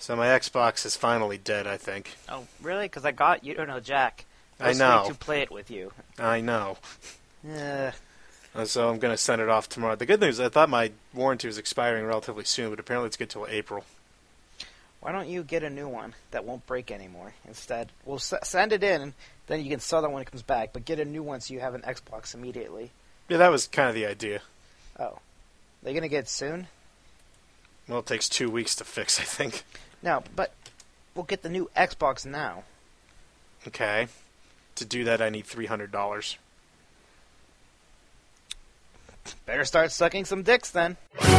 So my Xbox is finally dead, I think. Oh, really? Because I got You Don't Know Jack. I know. To play it with you. I know. Yeah. So I'm going to send it off tomorrow. The good news, I thought my warranty was expiring relatively soon, but apparently it's good till April. Why don't you get a new one that won't break anymore instead? We'll send it in, then you can sell that when it comes back, but get a new one so you have an Xbox immediately. Yeah, that was kind of the idea. Oh. They're going to get it soon? Well, it takes 2 weeks to fix, I think. No, but we'll get the new Xbox now. Okay. To do that, I need $300. Better start sucking some dicks then.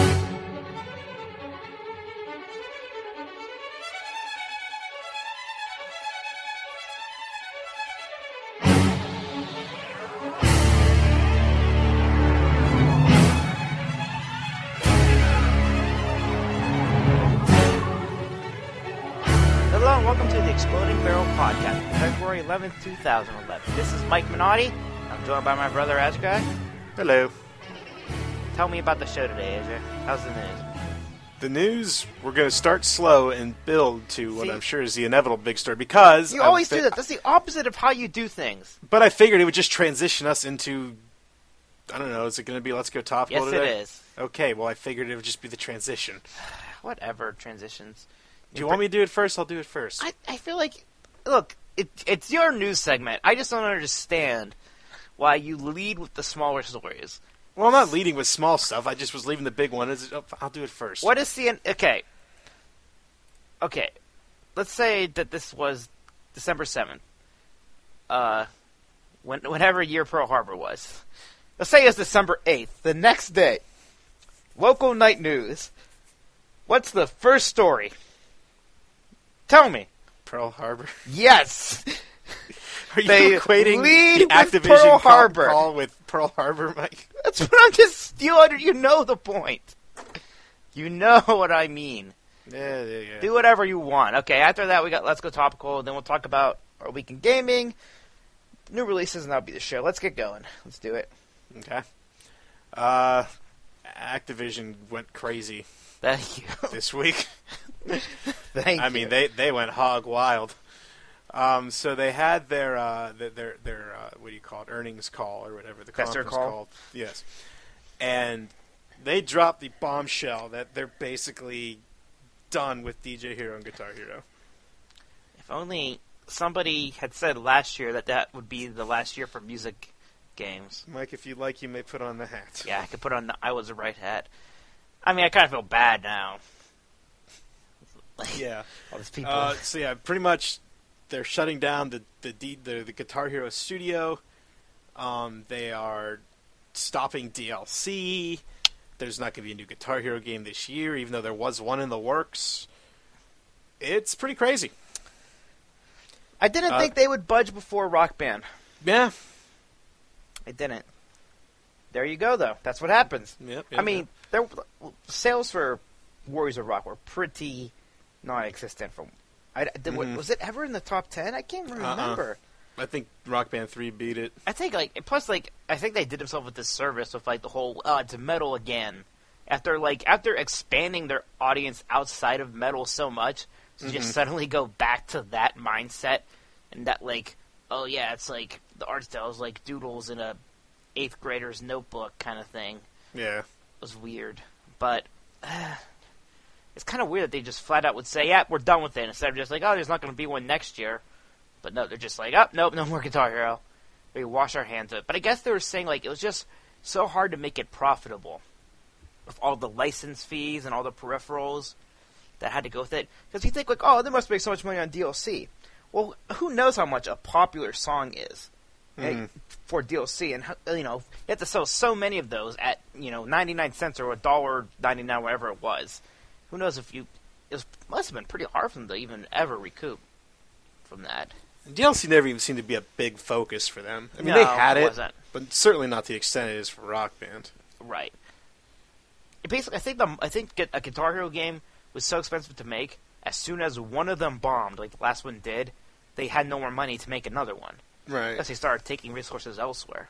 Hello and welcome to the Exploding Barrel Podcast, February 11th, 2011. This is Mike Minotti. I'm joined by my brother Azguy. Hello. Tell me about the show today, Azguy. How's the news? The news, we're going to start slow and build to what See? I'm sure is the inevitable big story, because... You always do that. That's the opposite of how you do things. But I figured it would just transition us into... I don't know, is it going to be Let's Go Topical Yes, today? it is. Okay, well, I figured it would just be the transition. Whatever, transitions. Do you want me to do it first? I'll do it first. I feel like... Look, it's your news segment. I just don't understand why you lead with the smaller stories. Well, I'm not leading with small stuff. I just was leaving the big one. I'll do it first. What is the... Okay. Let's say that this was December 7th. Whenever year Pearl Harbor was. Let's say it's December 8th. The next day. Local night news. What's the first story? Tell me. Pearl Harbor? Yes! Are you They equating lead the with Activision Pearl Harbor. call with Pearl Harbor, Mike? That's what I'm just... You know the point. You know what I mean. Yeah. Do whatever you want. Okay, after that we got Let's Go Topical, then we'll talk about our week in gaming, new releases, and that'll be the show. Let's get going. Let's do it. Okay. Activision went crazy Thank you. this week. Thank you. I mean, they went hog wild. So they had their what do you call it, earnings call or whatever the Investor conference call? called. Yes, and they dropped the bombshell that they're basically done with DJ Hero and Guitar Hero. If only somebody had said last year that would be the last year for music games. Mike, if you'd like, you may put on the hat. Yeah, I could put on the I Was the Right hat. I mean, I kind of feel bad now. Yeah. All these people. So yeah, pretty much they're shutting down the Guitar Hero studio. They are stopping DLC. There's not going to be a new Guitar Hero game this year, even though there was one in the works. It's pretty crazy. I didn't think they would budge before Rock Band. Yeah. I didn't. There you go, though. That's what happens. Yep. I mean, sales for Warriors of Rock were pretty non-existent. Was it ever in the top 10? I can't remember. I think Rock Band 3 beat it. I think, I think they did themselves a disservice with, the whole, it's metal again. After expanding their audience outside of metal so much, to just suddenly go back to that mindset, and that, oh yeah, it's the art style is like doodles in a 8th grader's notebook kind of thing. Yeah. It was weird. But it's kind of weird that they just flat out would say, yeah, we're done with it, instead of just there's not going to be one next year. But no, they're just nope, no more Guitar Hero. We wash our hands of it. But I guess they were saying, it was just so hard to make it profitable. With all the license fees and all the peripherals that had to go with it. Because you think, they must make so much money on DLC. Well, who knows how much a popular song is for DLC, and you have to sell so many of those at 99 cents or $1.99, whatever it was. Who knows if must have been pretty hard for them to even ever recoup from that. DLC never even seemed to be a big focus for them. I mean, No, they had it, wasn't. but certainly not to the extent it is for Rock Band. Right. Basically, I think a Guitar Hero game was so expensive to make. As soon as one of them bombed, like the last one did, they had no more money to make another one. Right. Because they started taking resources elsewhere.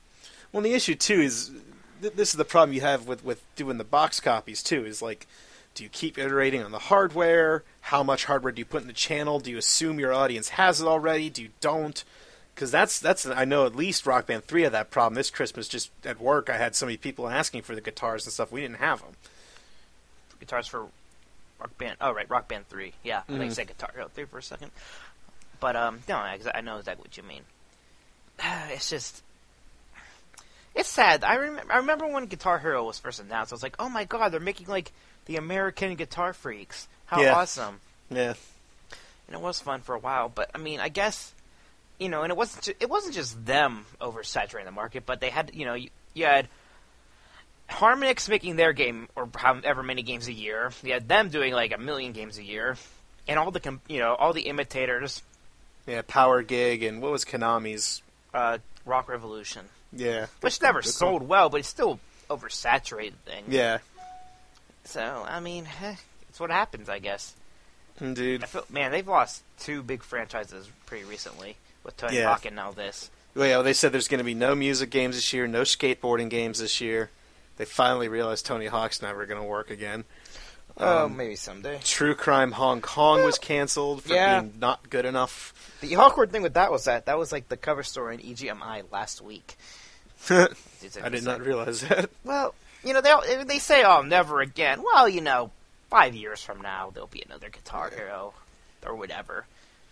Well, the issue too is this is the problem you have with doing the box copies too. Is Do you keep iterating on the hardware? How much hardware do you put in the channel? Do you assume your audience has it already? Do you don't? Because that's I know at least Rock Band 3 had that problem. This Christmas, just at work, I had so many people asking for the guitars and stuff. We didn't have them. Guitars for Rock Band. Oh, right, Rock Band 3. Yeah, I think you said Guitar Hero 3 for a second. But, no, I know exactly what you mean. It's just... It's sad. I remember when Guitar Hero was first announced, I was like, oh my god, they're making, like, the American Guitar Freaks. How awesome. Yeah. And it was fun for a while, but, I mean, I guess, you know, and it wasn't just them oversaturating the market, but they had, you know, you had Harmonix making their game, or however many games a year. You had them doing, like, 1 million games a year. And all the, all the imitators. Yeah, Power Gig, and what was Konami's? Rock Revolution. Yeah. Which never sold well, but it's still oversaturated thing. Yeah. So, I mean, it's what happens, I guess. Indeed. Man, they've lost 2 big franchises pretty recently with Tony Hawk and all this. Well, yeah, they said there's going to be no music games this year, no skateboarding games this year. They finally realized Tony Hawk's never going to work again. Maybe someday. True Crime Hong Kong was canceled for being not good enough. The awkward thing with that was that was like the cover story in EGMI last week. I did not realize that. Well, you know, they say, oh, never again. Well, you know, 5 years from now, there'll be another Guitar Hero or whatever.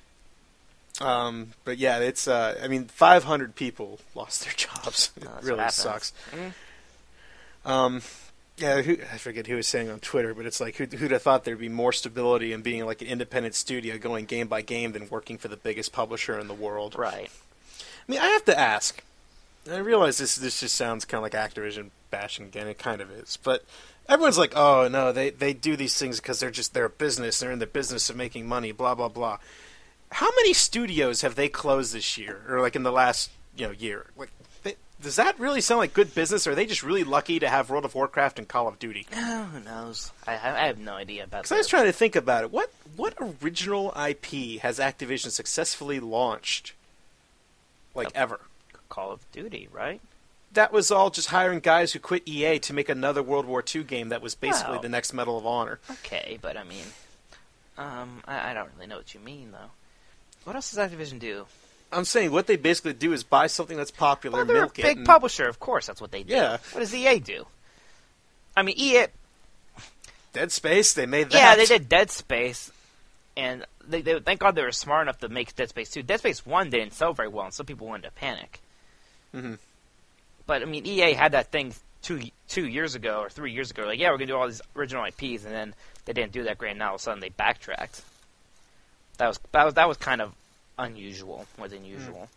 But yeah, it's, 500 people lost their jobs. It really sucks. Mm-hmm. Yeah, I forget who was saying on Twitter, but it's like, who'd have thought there'd be more stability in being like an independent studio going game by game than working for the biggest publisher in the world? Right. I mean, I have to ask. I realize this just sounds kind of like Activision bashing again. It kind of is. But everyone's like, oh, no, they do these things because they're a business. They're in the business of making money, blah, blah, blah. How many studios have they closed this year, or like in the last year? Like, does that really sound like good business, or are they just really lucky to have World of Warcraft and Call of Duty? Oh, who knows? I have no idea about that. Because I was trying to think about it. What original IP has Activision successfully launched, ever? Call of Duty, right? That was all just hiring guys who quit EA to make another World War II game that was basically the next Medal of Honor. Okay, but I mean, I don't really know what you mean, though. What else does Activision do? I'm saying what they basically do is buy something that's popular, they're milk it. They're a big publisher, of course. That's what they do. Yeah. What does EA do? I mean, EA... Dead Space, they made that. Yeah, they did Dead Space, and they thank God they were smart enough to make Dead Space 2. Dead Space 1 didn't sell very well, and some people went into panic. Mm-hmm. But, I mean, EA had that thing 2 years ago, or 3 years ago, like, yeah, we're going to do all these original IPs, and then they didn't do that great, and now all of a sudden they backtracked. That was kind of unusual, more than usual.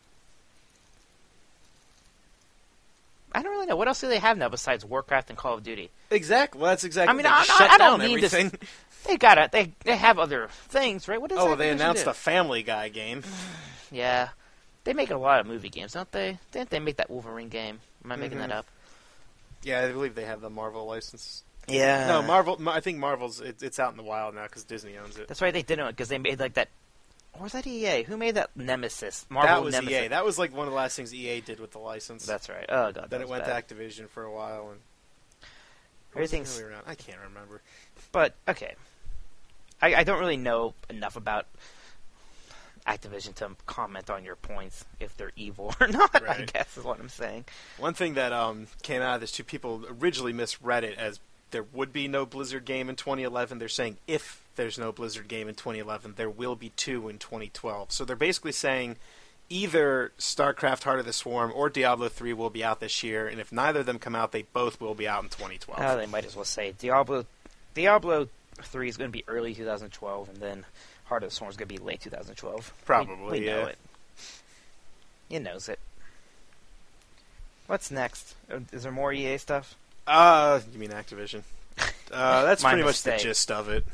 I don't really know. What else do they have now besides Warcraft and Call of Duty? Exactly. Well, that's exactly. I mean, I don't mean everything. They have other things, right? What is they announced a Family Guy game. Yeah, they make a lot of movie games, don't they? Didn't they make that Wolverine game? Am I making that up? Yeah, I believe they have the Marvel license. Yeah. No, Marvel. I think Marvel's it's out in the wild now because Disney owns it. That's right. They didn't because they made like that. Or was that EA? Who made that Nemesis? Marvel that was Nemesis. EA. That was like one of the last things EA did with the license. That's right. Oh god. Then it went to Activision for a while, and everything's around. I can't remember. But okay, I don't really know enough about Activision to comment on your points if they're evil or not. Right. I guess is what I'm saying. One thing that came out of this, two people originally misread it as there would be no Blizzard game in 2011. They're saying if there's no Blizzard game in 2011, there will be 2 in 2012. So they're basically saying either StarCraft Heart of the Swarm or Diablo 3 will be out this year, and if neither of them come out, they both will be out in 2012. Oh, they might as well say Diablo 3 is going to be early 2012, and then Heart of the Swarm is going to be late 2012. Probably, we know it. He knows it. What's next? Is there more EA stuff? You mean Activision? That's pretty much the gist of it.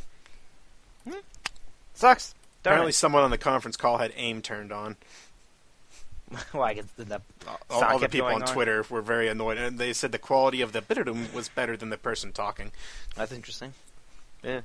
Sucks. Apparently someone on the conference call had AIM turned on. Well, I guess all the people on Twitter were very annoyed, and they said the quality of the bidum was better than the person talking. That's interesting. Yeah.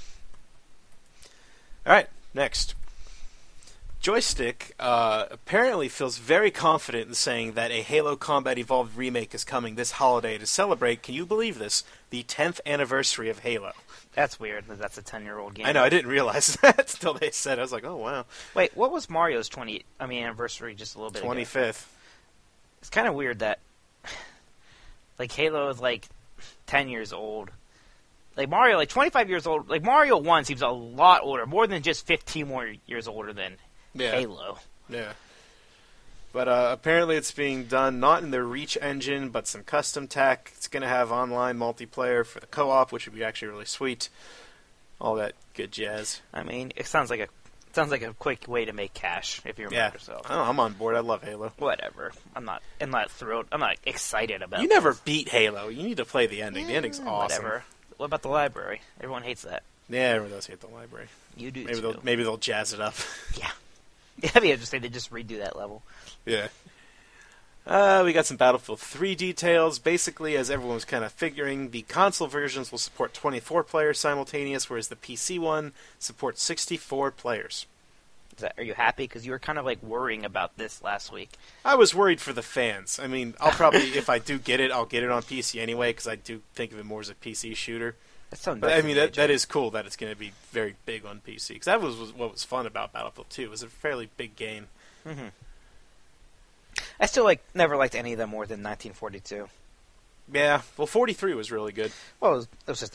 All right, next. Joystick apparently feels very confident in saying that a Halo Combat Evolved remake is coming this holiday to celebrate, can you believe this, the 10th anniversary of Halo. That's weird. That's a 10-year-old game. I know, I didn't realize that until they said it. I was like, oh, wow. Wait, what was Mario's anniversary just a little bit ago? 25th. It's kind of weird that, like, Halo is, like, 10 years old. Like, Mario, like, 25 years old. Like, Mario 1 seems a lot older, more than just 15 more years older than Halo. Yeah. But apparently it's being done not in the Reach engine, but some custom tech. It's going to have online multiplayer for the co-op, which would be actually really sweet. All that good jazz. I mean, it sounds like a quick way to make cash if you're Microsoft. Oh, I'm on board. I love Halo. Whatever. I'm not thrilled. I'm not excited about. You never beat Halo. You need to play the ending. The ending's awesome. Whatever. What about the library? Everyone hates that. Yeah, everyone does hate the library. You do Maybe they'll jazz it up. Yeah. That'd be interesting. They just redo that level. Yeah. We got some Battlefield 3 details. Basically, as everyone was kind of figuring, the console versions will support 24 players simultaneous, whereas the PC one supports 64 players. Are you happy? Because you were kind of like worrying about this last week. I was worried for the fans. I mean, I'll probably, if I do get it, I'll get it on PC anyway, because I do think of it more as a PC shooter. But I mean, that is cool that it's going to be very big on PC. Because that was what was fun about Battlefield 2. It was a fairly big game. Mm-hmm. I still never liked any of them more than 1942. Yeah, well, 43 was really good. Well, it was just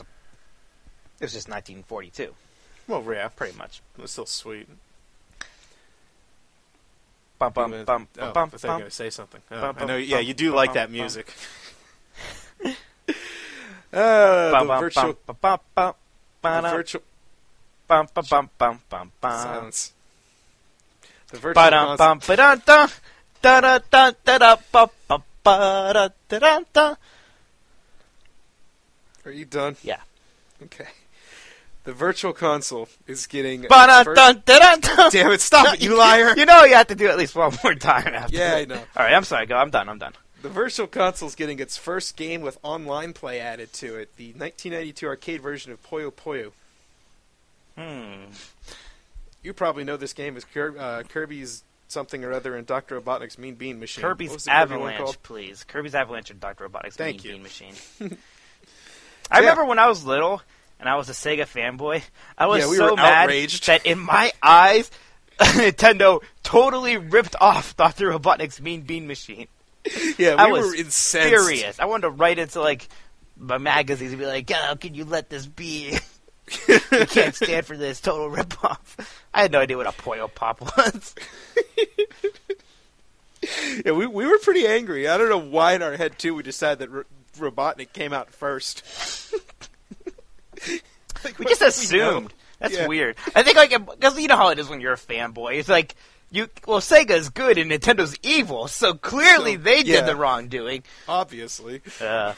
1942. Well, yeah, pretty much. It was still sweet. Bum bum bum bum bum. I thought you were going to say something. I know. Yeah, you do like that music. The virtual silence. The virtual console. Are you done? Yeah. Okay. The virtual console is getting. Damn it! Stop it, you liar! You know you have to do it at least one more time after. Yeah, I know. All right, I'm sorry. Go. I'm done. The virtual console is getting its first game with online play added to it. The 1992 arcade version of Puyo Puyo. You probably know this game as Kirby's something or other and Dr. Robotnik's Mean Bean Machine. Kirby's Avalanche, please. Kirby's Avalanche and Dr. Robotnik's Mean Bean Machine. I remember when I was little and I was a Sega fanboy, I was so mad outraged that in my eyes, Nintendo totally ripped off Dr. Robotnik's Mean Bean Machine. Yeah, we were incensed. Furious. I wanted to write into my magazines and be like, "How can you let this be? You can't stand for this total ripoff." I had no idea what a Puyo Pop was. Yeah, we were pretty angry. I don't know why in our head too we decided that Robotnik came out first. We just assumed. That's weird. I think because you know how it is when you're a fanboy. It's like Sega's good and Nintendo's evil, so clearly they did the wrongdoing. Obviously. The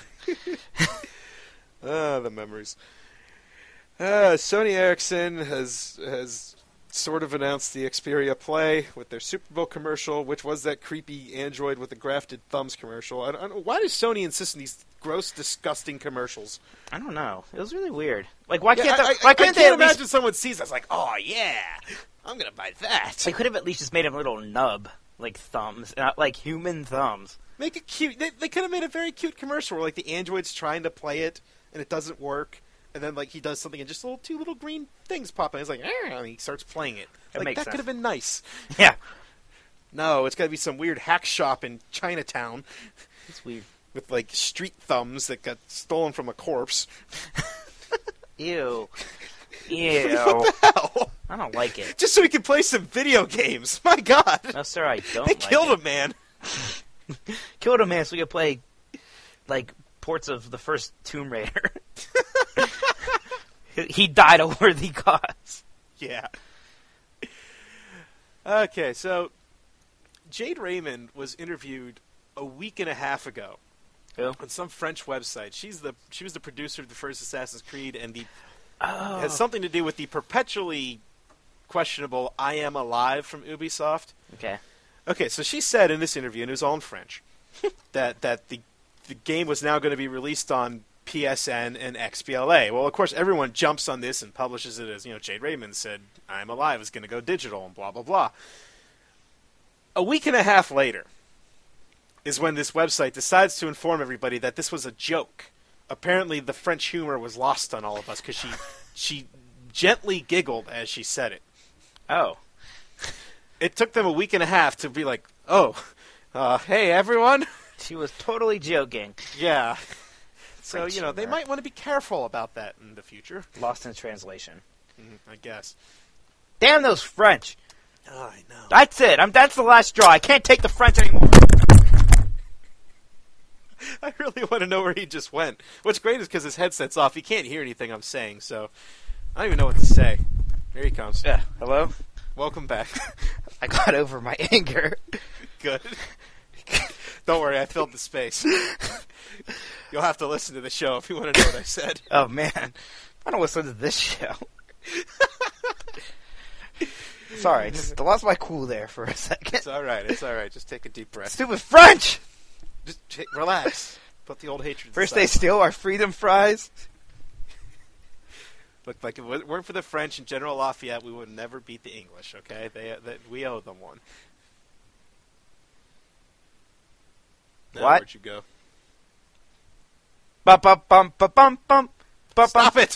memories. Sony Ericsson has sort of announced the Xperia Play with their Super Bowl commercial, which was that creepy Android with the grafted thumbs commercial. I don't know, why does Sony insist on these gross, disgusting commercials? I don't know. It was really weird. Why can't I can't imagine someone sees us like, oh yeah, I'm gonna buy that. They could have at least just made a little nub, like thumbs, like human thumbs. Make it cute. They could have made a very cute commercial where the android's trying to play it and it doesn't work. And then, he does something, and just two little green things pop in. He's like, and he starts playing it. That could have been nice. Yeah. No, it's got to be some weird hack shop in Chinatown. It's weird. With, street thumbs that got stolen from a corpse. Ew. What the hell? I don't like it. Just so we can play some video games. My God. No, sir, I don't They killed a man. Killed a man so we could play, ports of the first Tomb Raider. He died a worthy cause. Yeah. Okay, so Jade Raymond was interviewed a week and a half ago on some French website. She was the producer of the first Assassin's Creed, and has something to do with the perpetually questionable "I Am Alive" from Ubisoft. Okay, so she said in this interview, and it was all in French, that the game was now going to be released on PSN and XBLA. Well, of course, everyone jumps on this and publishes it as, Jade Raymond said, "I Am Alive" is going to go digital and blah, blah, blah. A week and a half later is when this website decides to inform everybody that this was a joke. apparently the French humor was lost on all of us because she gently giggled as she said it. Oh. It took them a week and a half to be like, oh, hey, everyone. She was totally joking. Yeah. So, French they humor. might want to be careful about that in the future. Lost in translation. I guess. Damn those French. Oh, I know. That's it. That's the last straw. I can't take the French anymore. I really want to know where he just went. What's great is because his headset's off, he can't hear anything I'm saying, so I don't even know what to say. Here he comes. Yeah. Hello? Welcome back. I got over my anger. Good. Don't worry, I filled the space. You'll have to listen to the show if you want to know what I said. Oh, man. I don't listen to this show. Sorry, just lost my cool there for a second. It's all right. Just take a deep breath. Stupid French! Just relax. Put the old hatred First aside. they steal our freedom fries. Look, like if it weren't for the French and General Lafayette, we would never beat the English, okay? We owe them one. Now, What? Where'd you go? Bum. Stop it!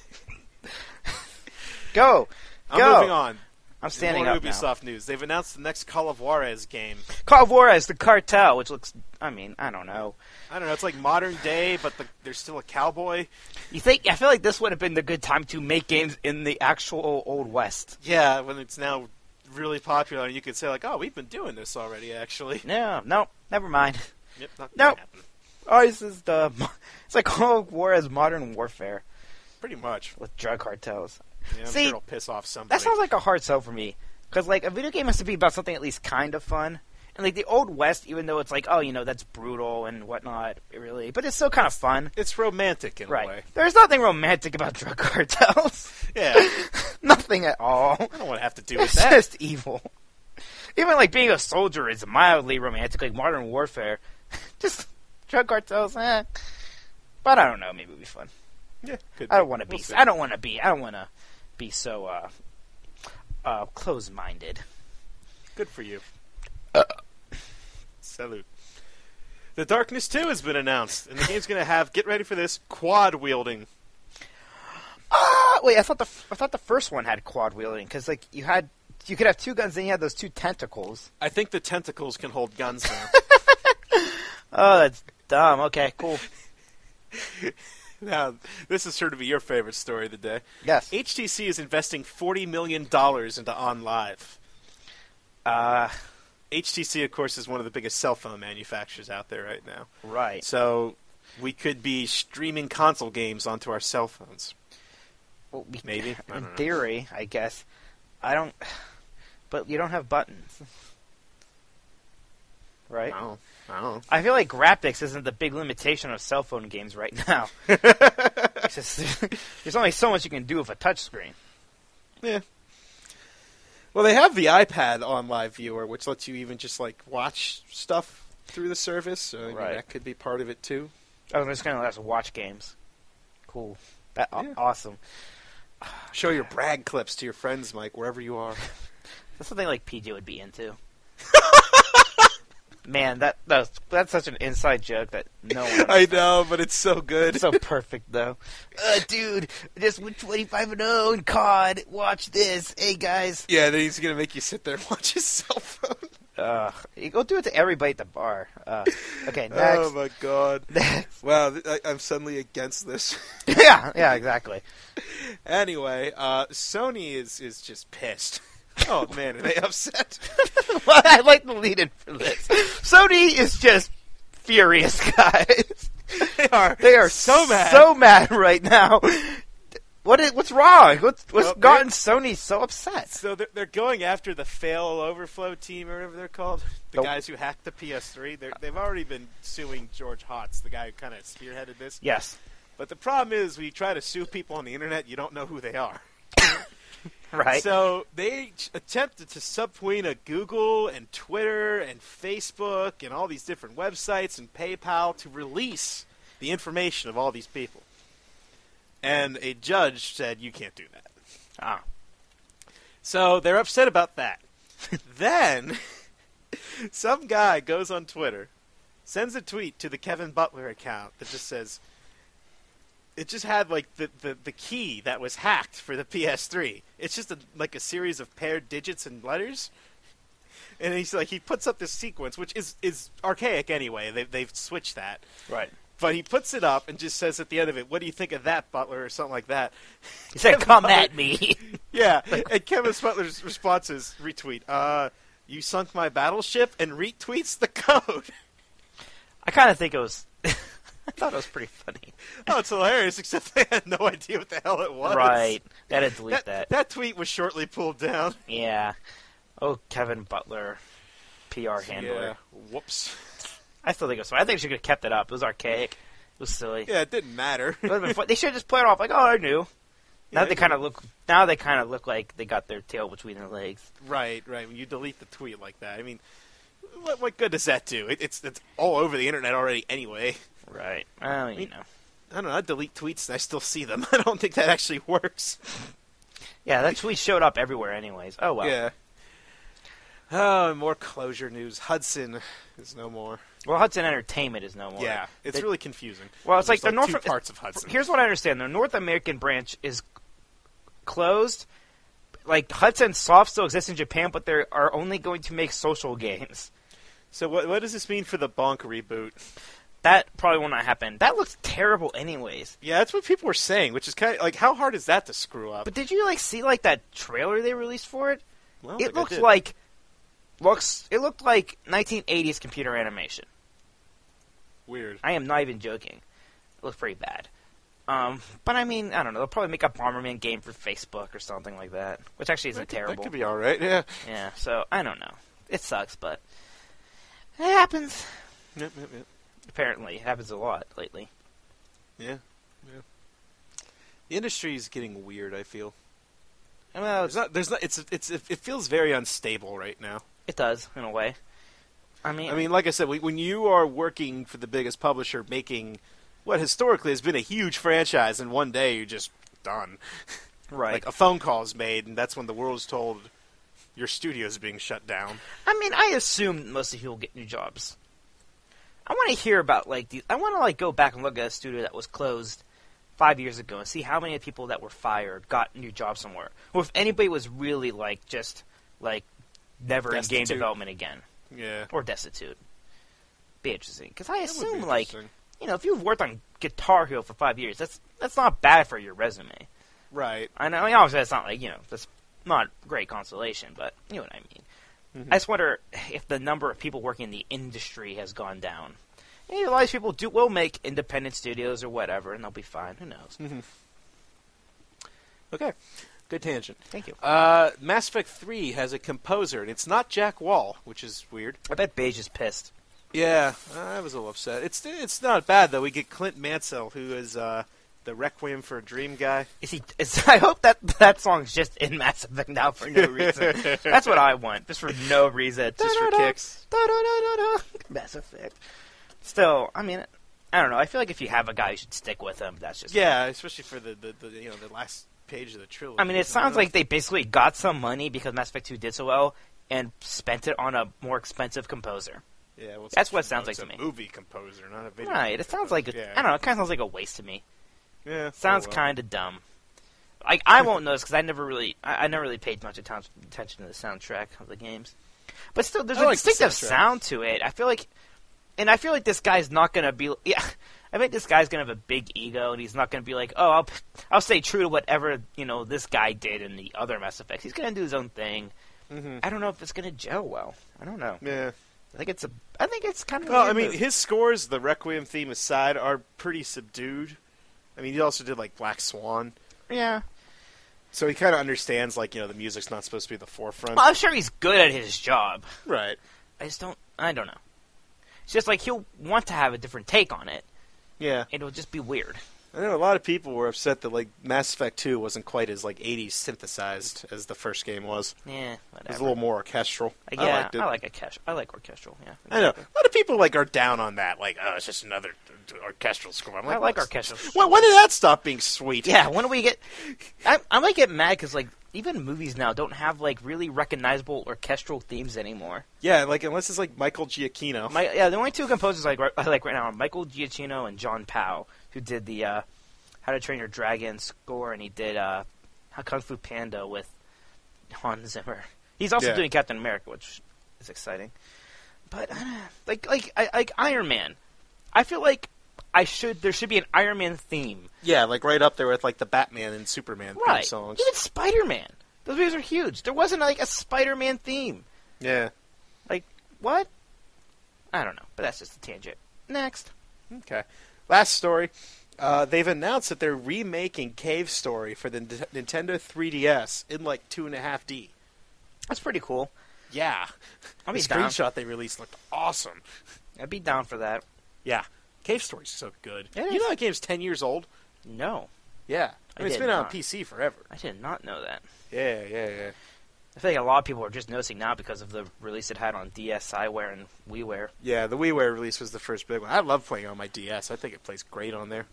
Go. I'm Go. moving on. I'm standing More up now. Ubisoft news. They've announced the next Call of Juarez game. Call of Juarez, the cartel, which looks, I don't know. I don't know. It's like modern day, but there's still a cowboy. I feel like this would have been the good time to make games in the actual Old West. Yeah, when it's now really popular, and you could say like, "Oh, we've been doing this already." Actually, No, never mind. yep, not Nope. gonna happen. Oh, it's like Call of Juarez Modern Warfare Pretty much. with drug cartels. Yeah, I'm See, sure it'll piss off somebody. That sounds like a hard sell for me. Because, like, a video game has to be about something at least kind of fun. And, like, the Old West, even though it's like, oh, that's brutal and whatnot, really. But it's still kind of fun. It's romantic in a way. There's nothing romantic about drug cartels. Yeah, Nothing at all. I don't want to have to do with It's that. just evil. Even, like, being a soldier is mildly romantic, like Modern Warfare. Just drug cartels, But I don't know, maybe it'll be fun. Yeah, could I don't be. want to We'll be. see. I don't want to be so close-minded. Good for you. Salute. The Darkness 2 has been announced, and the game's going to have, get ready for this, quad wielding. Wait, I thought the first one had quad wielding because like you could have two guns, then you had those two tentacles. I think the tentacles can hold guns now. Oh, that's dumb. Okay, cool. Now, this is sure to be your favorite story of the day. Yes. HTC is investing $40 million into OnLive. HTC, of course, is one of the biggest cell phone manufacturers out there right now. Right. So we could be streaming console games onto our cell phones. Well, Maybe. I don't In know. theory, I guess. I don't. But you don't have buttons. Right? I don't know. I feel like graphics isn't the big limitation of cell phone games right now. It's just, there's only so much you can do with a touchscreen. Yeah. Well, they have the iPad OnLive viewer, which lets you even just like watch stuff through the service. So I mean, Right. that could be part of it too. Oh, I'm just gonna let us watch games. Cool. That Yeah. awesome. Show your brag clips to your friends, Mike, wherever you are. That's something like PJ would be into. Man, that's such an inside joke that no one. I know, but it's so good. It's so perfect though. Dude, I just went 25-0 in COD. Watch this. Hey guys. Yeah, then he's gonna make you sit there and watch his cell phone. You go do it to everybody at the bar. Okay, next. Oh my god! Next. Wow, I'm suddenly against this. yeah, exactly. Anyway, Sony is just pissed. Oh man, are they upset? Well, I like the lead-in for this. Sony is just furious, guys. They are so mad. So mad right now. What's wrong? What's Well, gotten Sony so upset? So they're going after the Fail Overflow team, or whatever they're called. The Nope. guys who hacked the PS3. They've already been suing George Hotz, the guy who kind of spearheaded this. Yes. But the problem is, when you try to sue people on the internet, you don't know who they are. Right. So they attempted to subpoena Google and Twitter and Facebook and all these different websites and PayPal to release the information of all these people. And a judge said, you can't do that. Ah. So they're upset about that. Then, some guy goes on Twitter, sends a tweet to the Kevin Butler account that just says, it just had like the key that was hacked for the PS3. It's just like a series of paired digits and letters. And he's like, he puts up this sequence, which is archaic anyway. They've switched that. Right. But he puts it up and just says at the end of it, "What do you think of that, Butler?" or something like that. He said, "Come at me." Yeah, and Kevin Butler's response is retweet. You sunk my battleship, and retweets the code. I kind of think it was. I thought it was pretty funny. Oh, it's hilarious, except they had no idea what the hell it was. Right. They had to delete that. That tweet was shortly pulled down. Yeah. Oh, Kevin Butler, PR handler. Yeah. Whoops. I still think it was funny. I think she could have kept it up. It was archaic. It was silly. Yeah, it didn't matter. It would have been fun. They should have just played it off like, oh, I knew. Now Yeah, they kind of look. Now they kind of look like they got their tail between their legs. Right. When you delete the tweet like that, I mean, what good does that do? It's all over the internet already anyway. Right. Well, you know. I don't know. I delete tweets and I still see them. I don't think that actually works. Yeah, that tweet showed up everywhere, anyways. Oh well. Yeah. Oh, more closure news. Hudson is no more. Well, Hudson Entertainment is no more. Yeah, it's really confusing. Well, it's There's like the North two parts of Hudson. Here's what I understand: the North American branch is closed. Like Hudson Soft still exists in Japan, but they are only going to make social games. So what does this mean for the Bonk reboot? That probably will not happen. That looks terrible, anyways. Yeah, that's what people were saying, which is kind of like, how hard is that to screw up? But did you see that trailer they released for it? Well, It looked like 1980s computer animation. Weird. I am not even joking. It looked pretty bad. But I mean, I don't know. They'll probably make a Bomberman game for Facebook or something like that, which actually isn't terrible. That could be all right. Yeah. Yeah. So I don't know. It sucks, but it happens. Yep. Apparently, it happens a lot lately. Yeah. The industry is getting weird. I feel. Well, it feels very unstable right now. it does in a way. I mean, like I said, when you are working for the biggest publisher, making what historically has been a huge franchise, and one day you're just done. right. Like a phone call is made, and that's when the world is told your studio is being shut down. I mean, I assume most of people get new jobs. I want to hear about I want to go back and look at a studio that was closed 5 years ago and see how many people that were fired got new jobs somewhere, or if anybody was really just never in game development again. Yeah. Or destitute. Be interesting, because I That would be assume interesting. if you've worked on Guitar Hero for 5 years, that's not bad for your resume. Right. I know, obviously that's not that's not great consolation, but you know what I mean. Mm-hmm. I just wonder if the number of people working in the industry has gone down. And a lot of people will make independent studios or whatever, and they'll be fine. Who knows? Mm-hmm. Okay. Good tangent. Thank you. Mass Effect 3 has a composer, and it's not Jack Wall, which is weird. I bet Beige is pissed. Yeah, I was a little upset. It's not bad, though. We get Clint Mansell, who is the Requiem for a Dream guy. I hope that song's just in Mass Effect now for no reason. That's what I want, just for no reason. Just for kicks. Mass Effect. Still, I mean, I don't know. I feel like if you have a guy, you should stick with him. That's just yeah, especially for the last page of the trilogy. I mean, it sounds like they basically got some money because Mass Effect 2 did so well and spent it on a more expensive composer. Yeah, well, that's what it sounds like to me. It's a movie composer, not a video. Right. It sounds like I don't know. It kind of sounds like a waste to me. Yeah, sounds kind of dumb. I won't notice because I never really paid much attention to the soundtrack of the games. But still, there's a distinctive sound to it. I feel like this guy's not gonna be. Yeah, I think this guy's gonna have a big ego, and he's not gonna be like, oh, I'll stay true to whatever this guy did in the other Mass Effects. He's gonna do his own thing. Mm-hmm. I don't know if it's gonna gel well. I don't know. Yeah. I think it's kind of. Well, I mean, his scores, the Requiem theme aside, are pretty subdued. I mean, he also did Black Swan. Yeah. So he kind of understands, the music's not supposed to be the forefront. Well, I'm sure he's good at his job. Right. I don't know. It's just he'll want to have a different take on it. Yeah. It'll just be weird. I know a lot of people were upset that Mass Effect 2 wasn't quite as 80s synthesized as the first game was. Yeah, whatever. It was a little more orchestral. Yeah, I liked it. I like orchestral. Yeah, exactly. I know a lot of people are down on that. It's just another orchestral score. I like orchestral. When did that stop being sweet? Yeah, when do we get? I might get mad because even movies now don't have really recognizable orchestral themes anymore. Yeah, unless it's Michael Giacchino. The only two composers I like right now are Michael Giacchino and John Powell, who did the How to Train Your Dragon score, and he did Kung Fu Panda with Hans Zimmer. He's also doing Captain America, which is exciting. But like Iron Man, I feel like there should be an Iron Man theme. Yeah, like right up there with like the Batman and Superman theme songs. Even Spider-Man. Those movies are huge. There wasn't like a Spider-Man theme. Yeah. Like, what? I don't know, but that's just a tangent. Next. Okay. Last story. They've announced that they're remaking Cave Story for the Nintendo 3DS in like 2.5D. That's pretty cool. Yeah. I'll the be down. screenshot they released looked awesome. I'd be down for that. Yeah. Cave Story's so good. It You is. know that game's 10 years old? No. Yeah. I mean, it's did been out on not. PC forever. I did not know that. Yeah. I feel like a lot of people are just noticing now because of the release it had on DSiWare and WiiWare. Yeah, the WiiWare release was the first big one. I love playing on my DS. I think it plays great on there.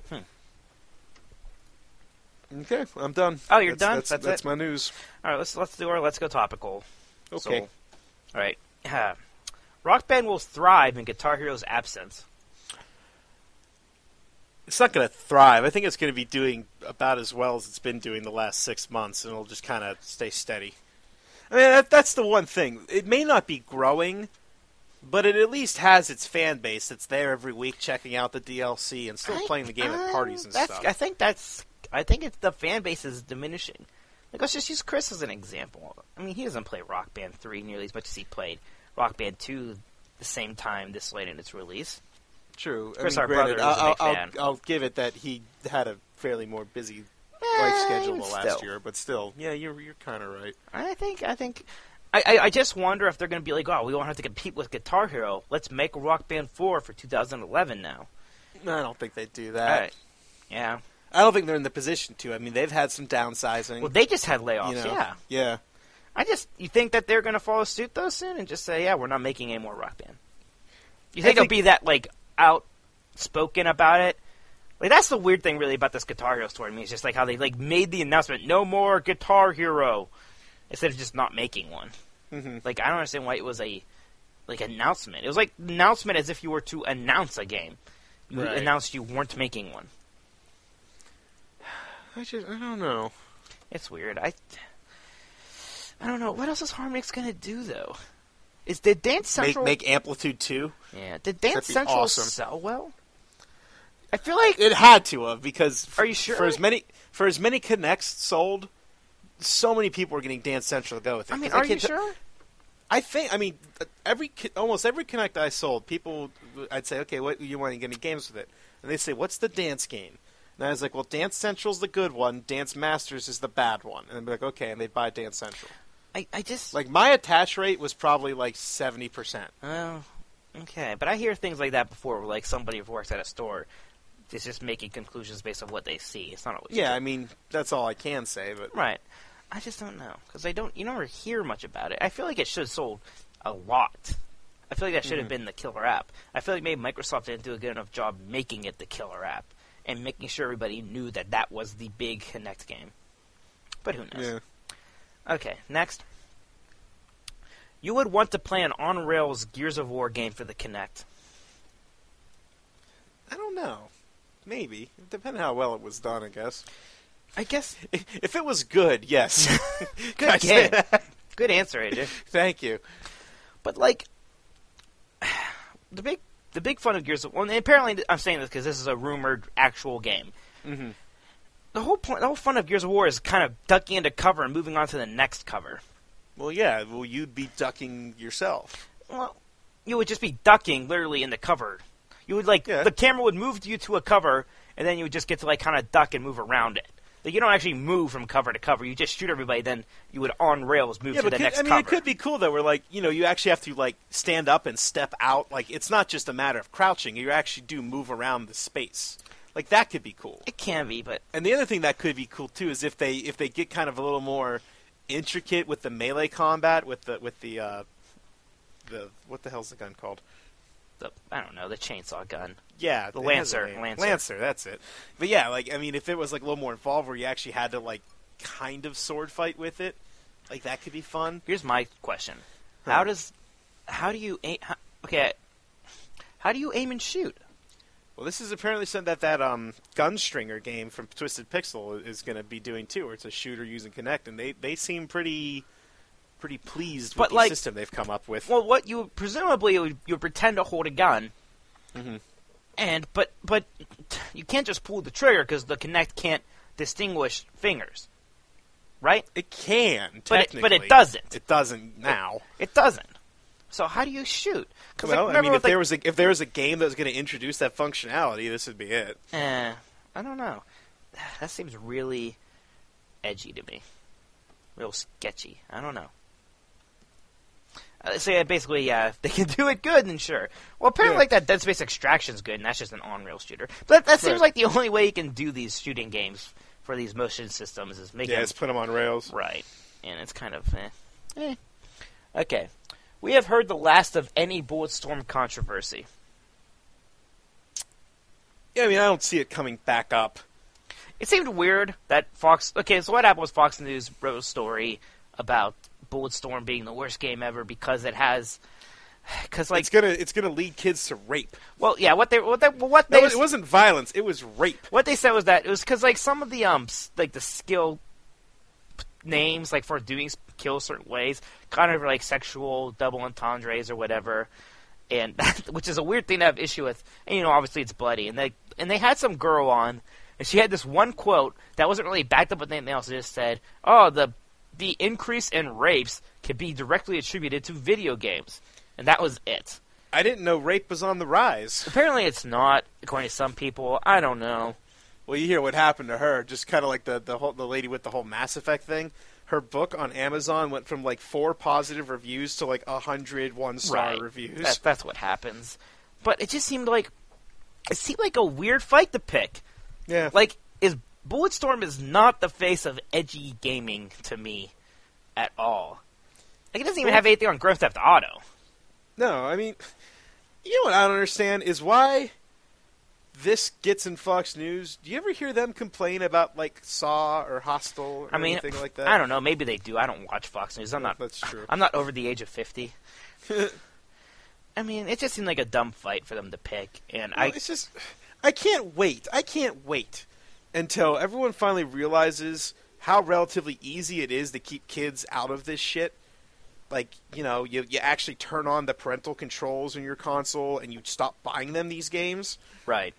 Okay, I'm done. Oh, you're done? That's That's it? my news. All right, let's do our Let's Go topical. Okay. So, all right. Rock Band will thrive in Guitar Hero's absence. It's not going to thrive. I think it's going to be doing about as well as it's been doing the last 6 months, and it'll just kind of stay steady. I mean, that's the one thing. It may not be growing, but it at least has its fan base that's there every week checking out the DLC and still playing the game at parties and stuff. I think it's the fan base is diminishing. Like, let's just use Chris as an example. I mean, he doesn't play Rock Band 3 nearly as much as he played Rock Band 2 the same time this late in its release. True. Chris, I mean, our brother, is a big fan. I'll give it that he had a fairly more busy life schedule the last still. year, but still, yeah, you're kind of right. I just wonder if they're going to be like, oh, we won't have to compete with Guitar Hero. Let's make Rock Band 4 for 2011 now. No, I don't think they'd do that. Yeah. I don't think they're in the position to. I mean, they've had some downsizing. Well, they just had layoffs, you know. yeah. Yeah. You think that they're going to follow suit, though, soon and just say, yeah, we're not making any more Rock Band? You think it'll be that, like, outspoken about it? Like, that's the weird thing, really, about this Guitar Hero story to me. It's just, like, how they, like, made the announcement, no more Guitar Hero, instead of just not making one. Mm-hmm. Like, I don't understand why it was announcement. It was like announcement as if you were to announce a game. You announced you weren't making one. I don't know. It's weird. I don't know. What else is Harmonix going to do, though? Did Dance Central... Make Amplitude 2? Yeah. Did Dance Central awesome. sell well? I feel like... It had to have, because... Are you sure? For as many Kinects sold, so many people were getting Dance Central to go with it. I mean, are you sure? I think, almost every Kinect I sold, I'd say, okay, what you want to get any games with it? And they say, what's the dance game? And I was like, well, Dance Central's the good one, Dance Masters is the bad one. And I'd be like, okay, and they'd buy Dance Central. I just... Like, my attach rate was probably like 70%. Oh, okay. But I hear things like that before, where, like, somebody who works at a store is just making conclusions based on what they see. It's not always Yeah, true. I mean, that's all I can say, but... Right. I just don't know, because you never hear much about it. I feel like it should have sold a lot. I feel like that should have been the killer app. I feel like maybe Microsoft didn't do a good enough job making it the killer app and making sure everybody knew that was the big Kinect game. But who knows? Yeah. Okay, next. You would want to play an on-rails Gears of War game for the Kinect. I don't know. Maybe. Depending how well it was done, I guess. I guess... If it was good, yes. Good game. Good answer, AJ. Thank you. But, like, the big fun of Gears of War, and apparently I'm saying this because this is a rumored actual game. Mm-hmm. The whole fun of Gears of War is kind of ducking into cover and moving on to the next cover. Well, yeah. Well, you'd be ducking yourself. Well, you would just be ducking literally in the cover. You would, like, the camera would move you to a cover, and then you would just get to, like, kind of duck and move around it. Like, you don't actually move from cover to cover. You just shoot everybody, then you would on rails move to the next cover. It could be cool, though, where, like, you actually have to, like, stand up and step out. Like, it's not just a matter of crouching. You actually do move around the space. Like, that could be cool. It can be, but... And the other thing that could be cool, too, is if they get kind of a little more intricate with the melee combat, with the what the hell's the gun called? I don't know, the chainsaw gun. Yeah. The Lancer. Lancer, that's it. But yeah, like, I mean, if it was, like, a little more involved where you actually had to, like, kind of sword fight with it, like, that could be fun. Here's my question. How do you aim and shoot? Well, this is apparently something that Gunstringer game from Twisted Pixel is going to be doing too, where it's a shooter using Kinect, and they seem pretty pleased with the system they've come up with. Well, what you presumably you pretend to hold a gun, but you can't just pull the trigger because the Kinect can't distinguish fingers, right? It can, technically, but it doesn't. It doesn't now. It doesn't. So how do you shoot? Well, if there was a game that was going to introduce that functionality, this would be it. I don't know. That seems really edgy to me. Real sketchy. I don't know. So basically, if they can do it good, then sure. Well, apparently, that Dead Space Extraction's good, and that's just an on-rail shooter. But that seems like the only way you can do these shooting games for these motion systems is make them... it's put them on rails. Right. And it's kind of, Okay. We have heard the last of any Bulletstorm controversy. Yeah, I don't see it coming back up. It seemed weird that Fox... Okay, so what happened was Fox News wrote a story about Bulletstorm being the worst game ever because it has... Because it's gonna lead kids to rape. Well, yeah, it wasn't violence, it was rape. What they said was that it was because some of the the skill names for doing kill certain ways, kind of sexual double entendres or whatever, and which is a weird thing to have issue with. And obviously it's bloody, and they had some girl on, and she had this one quote that wasn't really backed up with anything else. It just said, "Oh, the increase in rapes can be directly attributed to video games," and that was it. I didn't know rape was on the rise. Apparently it's not, according to some people. I don't know. Well, you hear what happened to her, just kind of like the lady with the whole Mass Effect thing. Her book on Amazon went from 4 positive reviews to 100 one-star reviews. That's what happens. But it just seemed like a weird fight to pick. Yeah. Bulletstorm is not the face of edgy gaming to me at all. It doesn't even have anything on Grand Theft Auto. No, you know what I don't understand is why this gets in Fox News. Do you ever hear them complain about Saw or Hostel or anything like that? I don't know. Maybe they do. I don't watch Fox News. That's true. I'm not over the age of 50. It just seemed like a dumb fight for them to pick, and it's just I can't wait. I can't wait until everyone finally realizes how relatively easy it is to keep kids out of this shit. You actually turn on the parental controls in your console and you stop buying them these games. Right.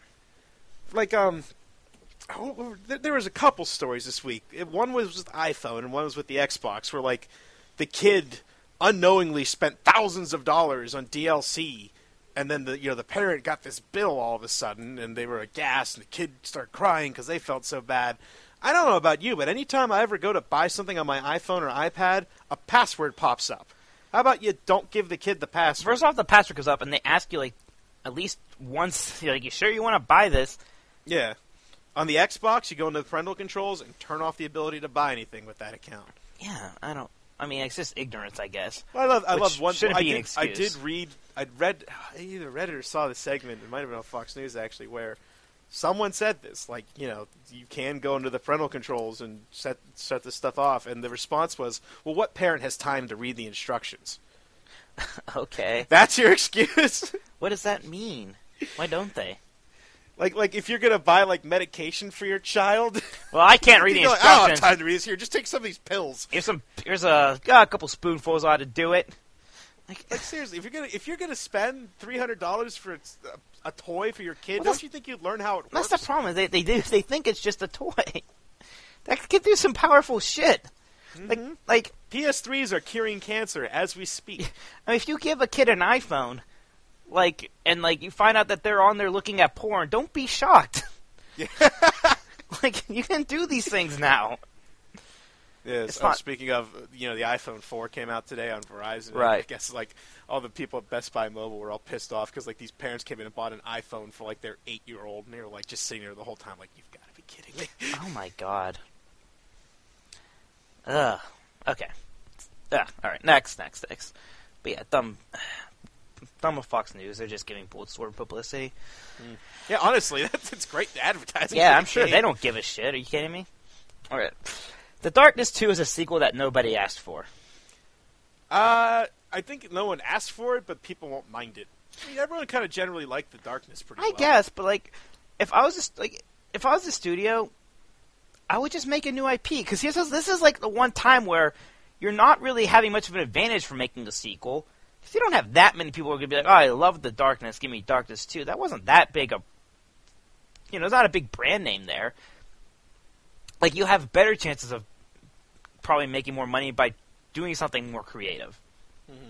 There was a couple stories this week. One was with iPhone and one was with the Xbox, where the kid unknowingly spent thousands of dollars on DLC, and then the parent got this bill all of a sudden, and they were aghast, and the kid started crying because they felt so bad. I don't know about you, but anytime I ever go to buy something on my iPhone or iPad, a password pops up. How about you don't give the kid the password? First off, the password goes up, and they ask you at least once, you sure you want to buy this? Yeah. On the Xbox, you go into the parental controls and turn off the ability to buy anything with that account. Yeah, it's just ignorance, I guess. Well, I love one. Shouldn't be an excuse. I either read it or saw the segment. It might have been on Fox News actually, where someone said this, you can go into the parental controls and set this stuff off, and the response was, "Well, what parent has time to read the instructions?" Okay, that's your excuse. What does that mean? Why don't they? If you're gonna buy medication for your child. Well, I can't read the instructions. I don't have time to read this. Here, just take some of these pills. Here's a couple spoonfuls ought to do it. Seriously, if you're gonna spend $300 for a toy for your kid, don't you think you'd learn how it works? That's the problem. They think it's just a toy. That kid do some powerful shit. Mm-hmm. PS3s are curing cancer as we speak. If you give a kid an iPhone, and you find out that they're on there looking at porn, don't be shocked. Yeah. You can do these things now. Yes. Speaking of, the iPhone 4 came out today on Verizon. Right. I guess all the people at Best Buy Mobile were all pissed off because these parents came in and bought an iPhone for their 8-year-old, and they were just sitting there the whole time you've got to be kidding me. Oh my god. Ugh. Okay. All right. Next. But yeah, dumb with Fox News. They're just giving Bulletstorm publicity. Mm. Yeah, honestly, it's great advertising. Yeah, I'm sure they don't give a shit. Are you kidding me? All right. The Darkness 2 is a sequel that nobody asked for. I think no one asked for it, but people won't mind it. I mean, everyone kind of generally liked the darkness pretty well. I guess, but like, if I was the studio, I would just make a new IP, because this is like the one time where you're not really having much of an advantage for making a sequel, because you don't have that many people who are going to be like, oh, I love the Darkness, give me Darkness 2. That wasn't that big a, it's not a big brand name there. Like, you have better chances of probably making more money by doing something more creative. Mm-hmm.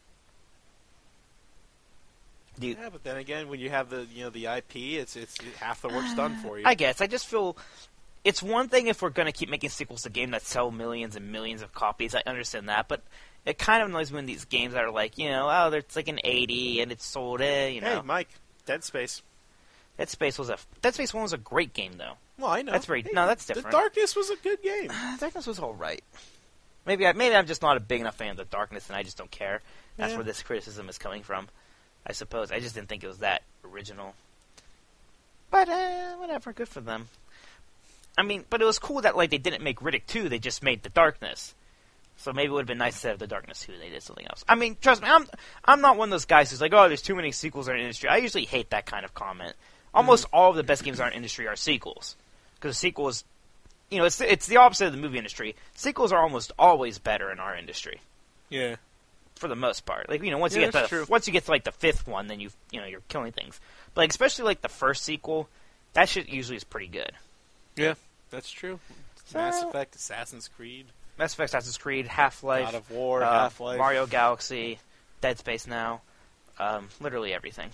Yeah, but then again, when you have the IP, it's half the work's done for you. I guess I just feel it's one thing if we're going to keep making sequels to games that sell millions and millions of copies. I understand that, but it kind of annoys me when these games that are like, it's like an 80 and it's sold. Hey, Mike, Dead Space. Dead Space 1 was a great game, though. Well, I know. That's that's different. The Darkness was a good game. Darkness was all right. Maybe I'm just not a big enough fan of the Darkness, and I just don't care. That's where this criticism is coming from, I suppose. I just didn't think it was that original. But whatever, good for them. I mean, but it was cool that they didn't make Riddick 2; they just made the Darkness. So maybe it would have been nice to have the Darkness 2. They did something else. I mean, trust me, I'm not one of those guys who's like, oh, there's too many sequels in our industry. I usually hate that kind of comment. Almost all of the best games in our industry are sequels. Because sequels, it's the opposite of the movie industry. Sequels are almost always better in our industry. Yeah. For the most part. Once you get to the fifth one, then you're killing things. But especially the first sequel, that shit usually is pretty good. Yeah, that's true. Mass Effect, Assassin's Creed, Half-Life, God of War, Half-Life, Mario Galaxy, Dead Space now, literally everything.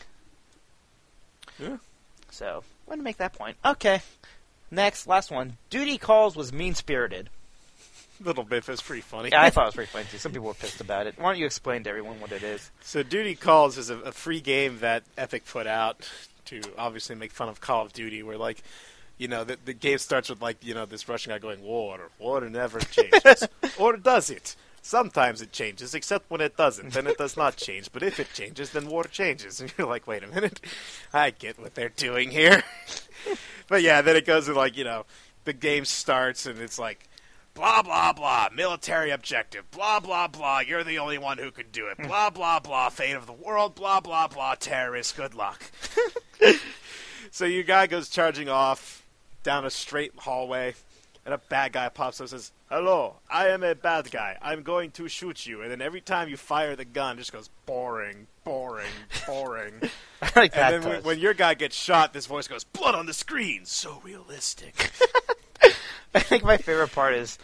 Yeah. So, I wanted to make that point. Okay. Next, last one. Duty Calls was mean-spirited. Little bit, but it's pretty funny. Yeah, I thought it was pretty funny, too. Some people were pissed about it. Why don't you explain to everyone what it is? So, Duty Calls is a free game that Epic put out to obviously make fun of Call of Duty, where, the game starts with, this Russian guy going, water never changes. Or does it? Sometimes it changes, except when it doesn't. Then it does not change. But if it changes, then water changes. And you're like, wait a minute. I get what they're doing here. But yeah, then it goes to the game starts and it's like, blah, blah, blah, military objective, blah, blah, blah, you're the only one who can do it, blah, blah, blah, fate of the world, blah, blah, blah, terrorists, good luck. So your guy goes charging off down a straight hallway, and a bad guy pops up and says, hello, I am a bad guy. I'm going to shoot you. And then every time you fire the gun, it just goes, boring, boring, boring. I like that. And then when your guy gets shot, this voice goes, blood on the screen. So realistic. I think my favorite part is,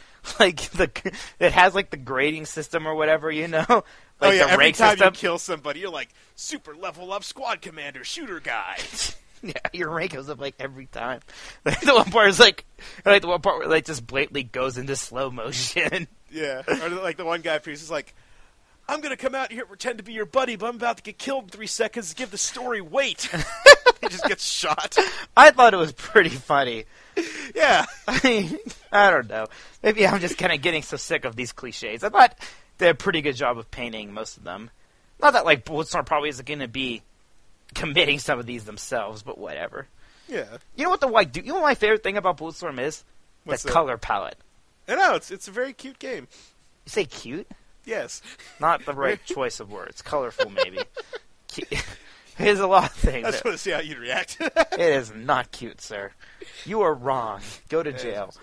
it has, the grading system or whatever, the every rank time system. you kill somebody, you're like, super level up squad commander, shooter guy. Yeah, your rank goes up every time. The one part is the one part where just blatantly goes into slow motion. Yeah, or the one guy who's just like, I'm gonna come out here and pretend to be your buddy, but I'm about to get killed in 3 seconds. Give the story weight. He just gets shot. I thought it was pretty funny. Yeah, I don't know. Maybe I'm just kind of getting so sick of these cliches. I thought they did a pretty good job of painting most of them. Not that Bulletstorm probably isn't going to be committing some of these themselves, but whatever. Yeah. You know what you know what my favorite thing about Bulletstorm is? What's the that? Color palette. I know, it's a very cute game. You say cute? Yes. Not the right choice of words. Colorful, maybe. There's a lot of things. I just want to see how you'd react. It is not cute, sir. You are wrong. Go to jail.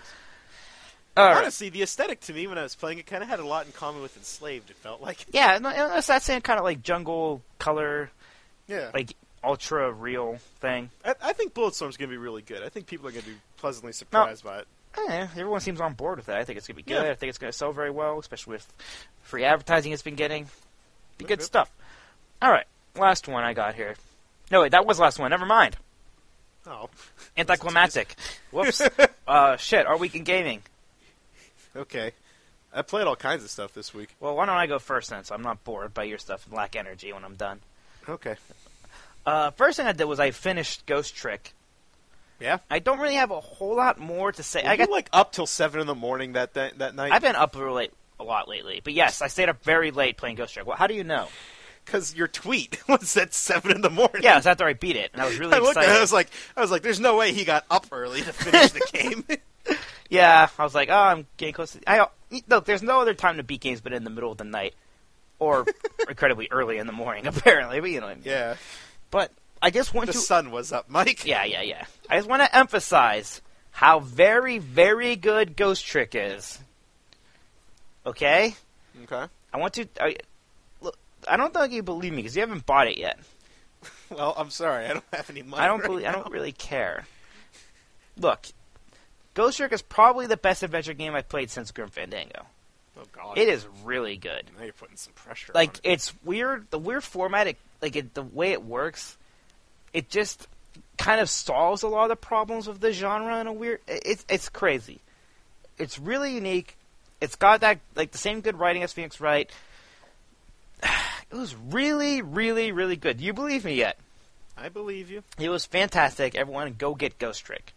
All Honestly, the aesthetic to me when I was playing it kind of had a lot in common with Enslaved, it felt like. Yeah, it's that same kind of jungle color, yeah, ultra real thing. I think Bulletstorm's going to be really good. I think people are going to be pleasantly surprised by it. Everyone seems on board with it. I think it's going to be good. Yeah. I think it's going to sell very well, especially with free advertising it's been getting. Be good stuff. All right, last one I got here. No, wait, that was the last one. Never mind. Oh. Anticlimactic. Whoops. Shit, Our Week in Gaming. Okay. I played all kinds of stuff this week. Well, why don't I go first then, so I'm not bored by your stuff and lack energy when I'm done. Okay. First thing I did was I finished Ghost Trick. Yeah? I don't really have a whole lot more to say. Were you up till 7 in the morning that night? I've been up a lot lately. But yes, I stayed up very late playing Ghost Trick. Well, how do you know? Because your tweet was at 7 in the morning. Yeah, it was after I beat it, and I was really excited. I was like, there's no way he got up early to finish the game. Yeah, I was like, I'm getting close to... Look, there's no other time to beat games but in the middle of the night. or incredibly early in the morning, apparently. But you know what I mean. Yeah. But I just want The to. sun was up, Mike. Yeah. I just want to emphasize how very, very good Ghost Trick is. Okay? Okay. I want to. Look, I don't think you believe me because you haven't bought it yet. Well, I'm sorry. I don't have any money. I don't really care. Look, Ghost Trick is probably the best adventure game I've played since Grim Fandango. Oh, God. It is really good. Now you're putting some pressure Like, on it. it's weird. The weird format, the way it works, it just kind of solves a lot of the problems of the genre in a weird. It's crazy. It's really unique. It's got that the same good writing as Phoenix Wright. It was really, really, really good. Do you believe me yet? I believe you. It was fantastic. Everyone, go get Ghost Trick.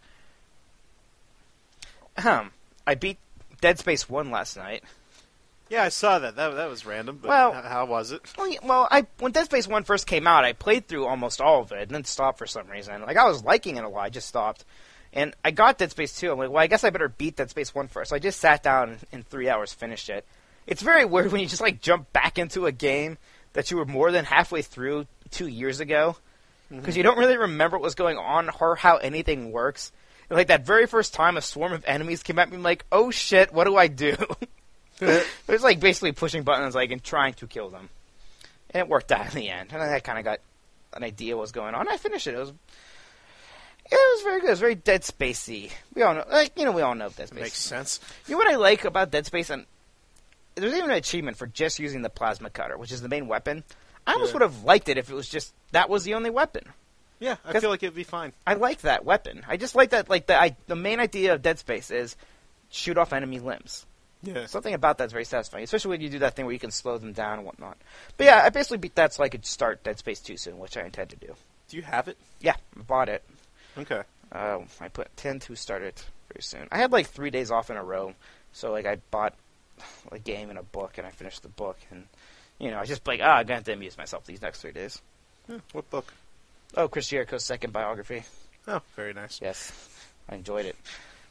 I beat Dead Space 1 last night. Yeah, I saw that. That was random, but Well- how was it? Well, when Dead Space 1 first came out, I played through almost all of it and then stopped for some reason. Like, I was liking it a lot, I just stopped. And I got Dead Space 2. I'm like, well, I guess I better beat Dead Space 1 first. So I just sat down and in 3 hours finished it. It's very weird when you just, jump back into a game that you were more than halfway through 2 years ago. Because you don't really remember what was going on or how anything works. And, that very first time a swarm of enemies came at me, I'm like, oh shit, what do I do? It was basically pushing buttons and trying to kill them. And it worked out in the end. And I kind of got an idea what was going on. I finished it. It was very good. It was very Dead Spacey. We all know, we all know Dead Space. Makes sense. You know what I like about Dead Space? And there's even an achievement for just using the plasma cutter, which is the main weapon. I almost would have liked it if it was just that was the only weapon. Yeah, I feel like it'd be fine. I like that weapon. I just like that. The main idea of Dead Space is shoot off enemy limbs. Yeah. Something about that's very satisfying, especially when you do that thing where you can slow them down and whatnot. But yeah, I basically beat that so I could start Dead Space 2 soon, which I intend to do. Do you have it? Yeah, I bought it. Okay. I intend to start it very soon. I had 3 days off in a row, so I bought a game and a book, and I finished the book, and I was just I'm gonna have to amuse myself these next 3 days. Yeah, what book? Oh, Chris Jericho's second biography. Oh, very nice. Yes, I enjoyed it.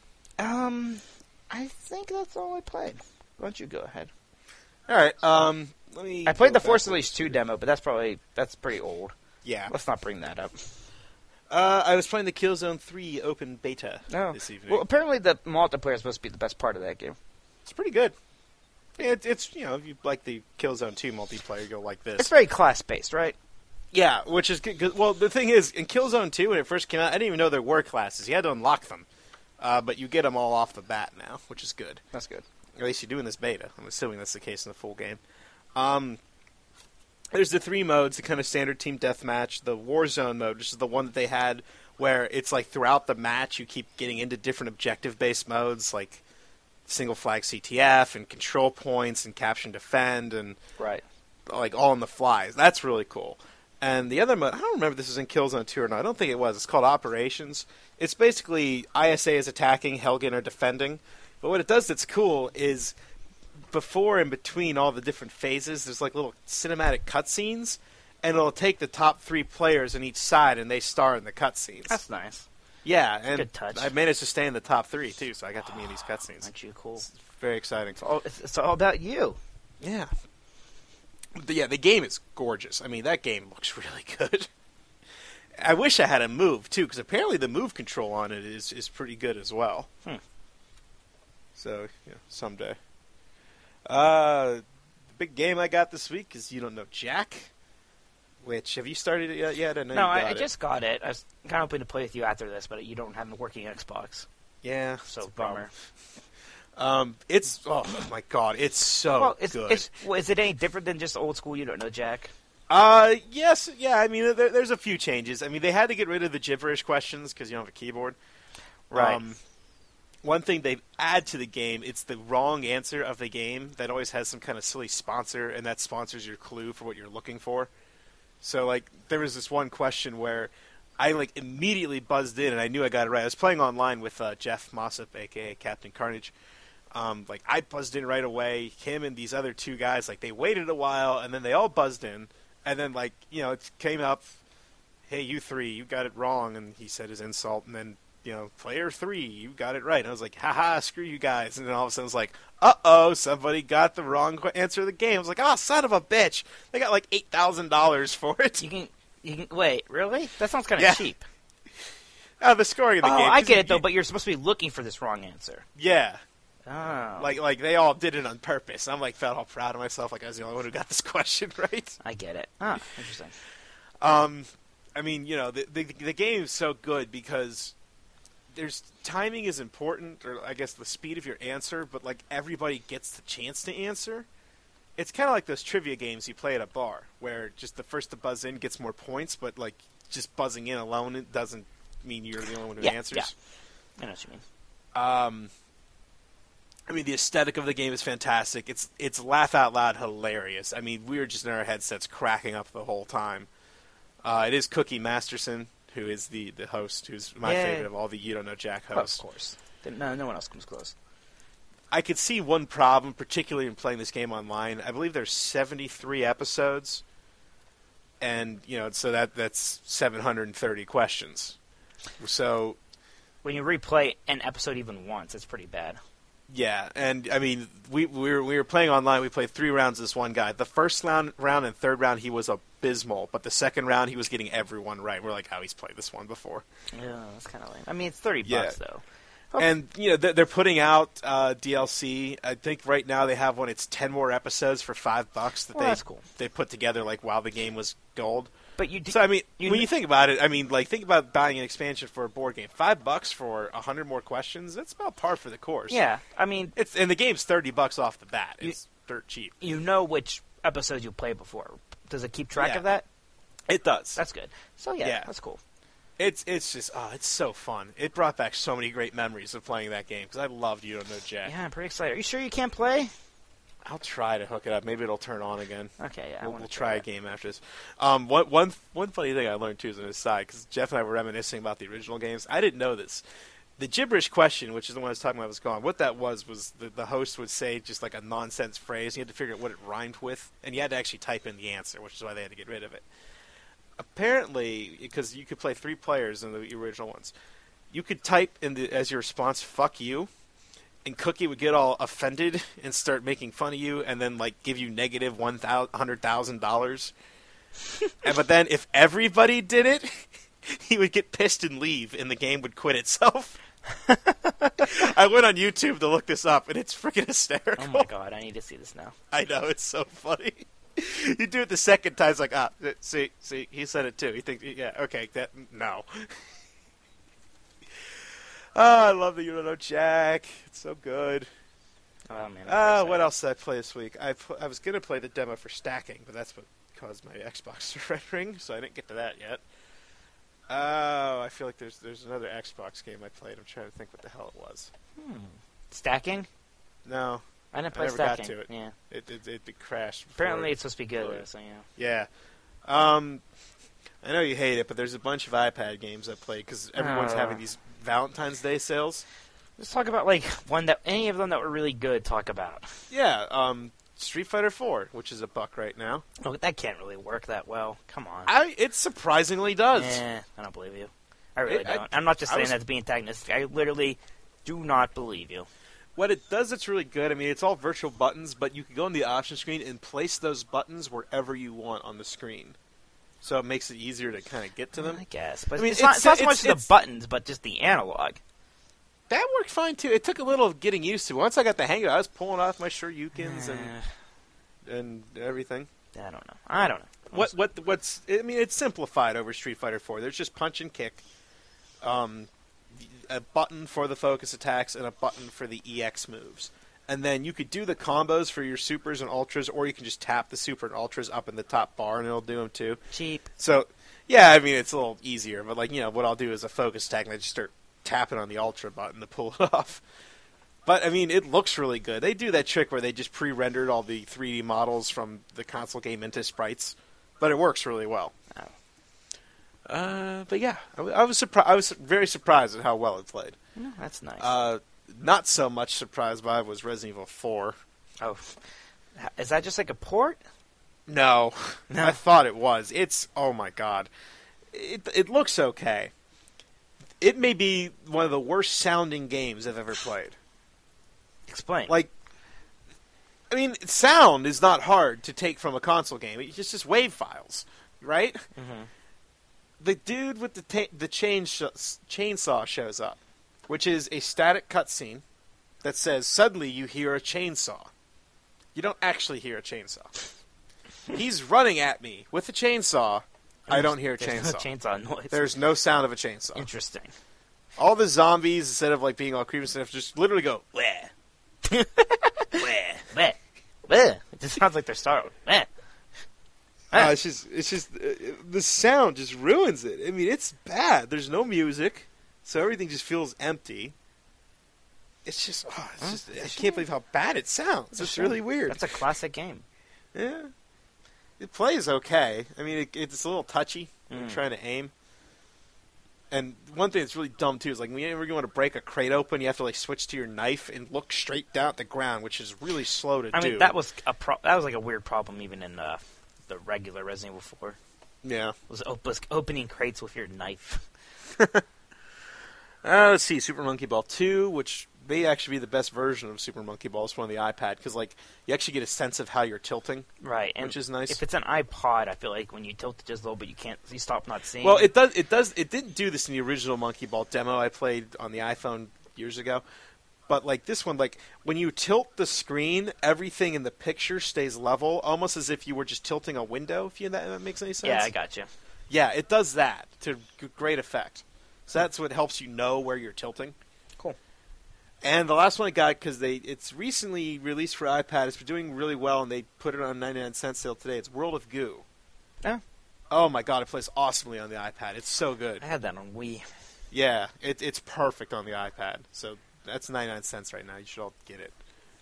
I think that's all I played. Why don't you go ahead? All right. Let me. I played the go Force back. Unleashed 2 demo, but that's pretty old. Yeah. Let's not bring that up. I was playing the Killzone 3 open beta No. this evening. Well, apparently the multiplayer is supposed to be the best part of that game. It's pretty good. It's if you like the Killzone 2 multiplayer, you'll like this. It's very class-based, right? Yeah, which is good. 'Cause- well, the thing is, in Killzone 2, when it first came out, I didn't even know there were classes. You had to unlock them. But you get them all off the bat now, which is good. That's good. At least you do in this beta. I'm assuming that's the case in the full game. There's the 3 modes, the kind of standard team deathmatch, the Warzone mode, which is the one that they had where it's throughout the match you keep getting into different objective-based modes, like single flag CTF and control points and capture and defend and Right. all on the flies. That's really cool. And the other mode, I don't remember if this was in Killzone 2 or not. I don't think it was. It's called Operations. It's basically ISA is attacking, Helgen are defending. But what it does that's cool is before and between all the different phases, there's little cinematic cutscenes, and it'll take the top 3 players on each side, and they star in the cutscenes. That's nice. Yeah, and good touch. I managed to stay in the top 3 too, so I got to be in these cutscenes. Aren't you cool? It's very exciting. It's all about you. Yeah. But yeah, the game is gorgeous. I mean, that game looks really good. I wish I had a move, too, because apparently the move control on it is pretty good as well. So, someday. The big game I got this week is You Don't Know Jack, which, have you started it yet? I know No, you got I it. just got it. I was kind of hoping to play with you after this, but you don't have a working Xbox. Yeah. So, it's a problem. bummer. It's, oh my god, it's so good. Is it any different than just old school You Don't Know Jack? Yes, yeah, I mean, there's a few changes. I mean, they had to get rid of the gibberish questions because you don't have a keyboard. Right. One thing they add to the game, it's the wrong answer of the game that always has some kind of silly sponsor, and that sponsors your clue for what you're looking for. So, there was this one question where I, immediately buzzed in, and I knew I got it right. I was playing online with Jeff Mossop, a.k.a. Captain Carnage. I buzzed in right away. Him and these other 2 guys, they waited a while, and then they all buzzed in. And then, it came up, hey, you 3, you got it wrong, and he said his insult, and then player 3, you got it right. And I was like, haha, screw you guys. And then all of a sudden, it's like, uh-oh, somebody got the wrong answer of the game. I was like, oh, son of a bitch. They got like $8,000 for it. You can wait, really? That sounds kind of cheap. The scoring of the game. I get it, though, but you're supposed to be looking for this wrong answer. Yeah. Oh. Like they all did it on purpose. I'm like, felt all proud of myself, like I was the only one who got this question right. I get it. Ah, interesting. I mean, the game is so good because timing is important, or I guess the speed of your answer, but like everybody gets the chance to answer. It's kind of like those trivia games you play at a bar, where just the first to buzz in gets more points, but like just buzzing in alone, it doesn't mean you're the only one who answers. Yeah. I know what you mean. I mean, the aesthetic of the game is fantastic. It's laugh out loud hilarious. I mean, we were just in our headsets cracking up the whole time. It is Cookie Masterson, who is the host, who's my favorite of all the You Don't Know Jack hosts. Of course. No one else comes close. I could see one problem, particularly in playing this game online. I believe there's 73 episodes, and so that's 730 questions. So when you replay an episode even once, it's pretty bad. Yeah, and I mean, we were playing online. We played 3 rounds. This one guy. The first round and third round, he was abysmal, but the second round, he was getting everyone right. We're like, he's played this one before. Yeah, that's kind of lame. I mean, it's $30 though. And they're putting out DLC. I think right now they have one. It's 10 more episodes for $5 that's cool. They put together like while the game was gold. But so I mean, when you think about it, I mean, like think about buying an expansion for a board game. $5 for 100 more questions. That's about par for the course. Yeah, I mean, and the game's $30 off the bat. It's dirt cheap. You know which episodes you played before. Does it keep track of that? It does. That's good. So yeah, that's cool. It's just it's so fun. It brought back so many great memories of playing that game because I loved You Don't Know Jack. Yeah, I'm pretty excited. Are you sure you can't play? I'll try to hook it up. Maybe it'll turn on again. Okay, yeah. We'll try a game after this. One funny thing I learned too is on the side because Jeff and I were reminiscing about the original games. I didn't know this. The gibberish question, which is the one I was talking about, was gone. What that was the host would say just like a nonsense phrase. You had to figure out what it rhymed with, and you had to actually type in the answer, which is why they had to get rid of it. Apparently, because you could play 3 players in the original ones, you could type as your response "fuck you," and Cookie would get all offended and start making fun of you, and then like give you negative $100,000. But then if everybody did it, he would get pissed and leave, and the game would quit itself. I went on YouTube to look this up, and it's freaking hysterical. Oh my god, I need to see this now. I know, it's so funny. You do it the second time, it's like, see, he said it too. He thinks, okay, no. I love the You Don't Know Jack. It's so good. Oh man. What else did I play this week? I was gonna play the demo for stacking, but that's what caused my Xbox to red ring, so I didn't get to that yet. I feel like there's another Xbox game I played. I'm trying to think what the hell it was. Stacking? No. I didn't play never stacking. got to it. Yeah. It crashed. Apparently it's supposed to be good, though, so yeah. I know you hate it, but there's a bunch of iPad games I played because everyone's having these Valentine's Day sales. Let's talk about any of them that were really good. Talk about. Yeah. Street Fighter 4, which is $1 right now. Oh, that can't really work that well. Come on. It surprisingly does. I don't believe you. I really don't. I'm not just saying that to be antagonistic. I literally do not believe you. What it does, it's really good. I mean, it's all virtual buttons, but you can go on the option screen and place those buttons wherever you want on the screen. So it makes it easier to kind of get to them. I guess. But I mean, it's not so much the buttons, but just the analog. That worked fine, too. It took a little getting used to. Once I got the hang of it, I was pulling off my Shoryukens and everything. I don't know. What's? I mean, it's simplified over Street Fighter 4. There's just punch and kick, a button for the focus attacks, and a button for the EX moves. And then you could do the combos for your supers and ultras, or you can just tap the super and ultras up in the top bar, and it'll do them too. Cheap. So, yeah, I mean, it's a little easier. But, what I'll do is a focus attack, and I just start tapping on the ultra button to pull it off. But, I mean, it looks really good. They do that trick where they just pre-rendered all the 3D models from the console game into sprites. But it works really well. Oh. But yeah, I was surprised. I was very surprised at how well it played. Oh, that's nice. Not so much surprised by was Resident Evil 4. Oh, is that just like a port? No. I thought it was. Oh my god, it looks okay. it may be one of the worst sounding games I've ever played. Explain. Like, I mean, sound is not hard to take from a console game. It's just wave files, right? Mm-hmm. The dude with the chainsaw shows up, which is a static cutscene that says, suddenly you hear a chainsaw. You don't actually hear a chainsaw. He's running at me with a chainsaw. I don't hear a chainsaw. There's no chainsaw noise. There's no sound of a chainsaw. Interesting. All the zombies, instead of like being all creepy and stuff, just literally go, bleh. Bleh. Bleh. Bleh. It just sounds like they're startled. Bleh. It's just the sound just ruins it. I mean, it's bad. There's no music, so everything just feels empty. It's just, I can't believe how bad it sounds. It's really weird. That's a classic game. Yeah. It plays okay. I mean, it's a little touchy when you're trying to aim. And one thing that's really dumb, too, is like whenever you want to break a crate open, you have to like switch to your knife and look straight down at the ground, which is really slow to do. I mean, that was like a weird problem even in the regular Resident Evil 4. Yeah. Was opening crates with your knife. Let's see, Super Monkey Ball 2, which may actually be the best version of Super Monkey Ball. It's one on the iPad, because like you actually get a sense of how you're tilting, right? And which is nice. If it's an iPod, I feel like when you tilt it just a little bit, you stop not seeing. Well, it does. It didn't do this in the original Monkey Ball demo I played on the iPhone years ago. But like this one, like when you tilt the screen, everything in the picture stays level, almost as if you were just tilting a window. If that makes any sense. Yeah, I got you. Yeah, it does that to great effect. So that's what helps you know where you're tilting. Cool. And the last one I got, because it's recently released for iPad. It's been doing really well, and they put it on 99-cent sale today. It's World of Goo. Yeah. Oh my god, it plays awesomely on the iPad. It's so good. I had that on Wii. Yeah, it's perfect on the iPad. So that's 99 cents right now. You should all get it.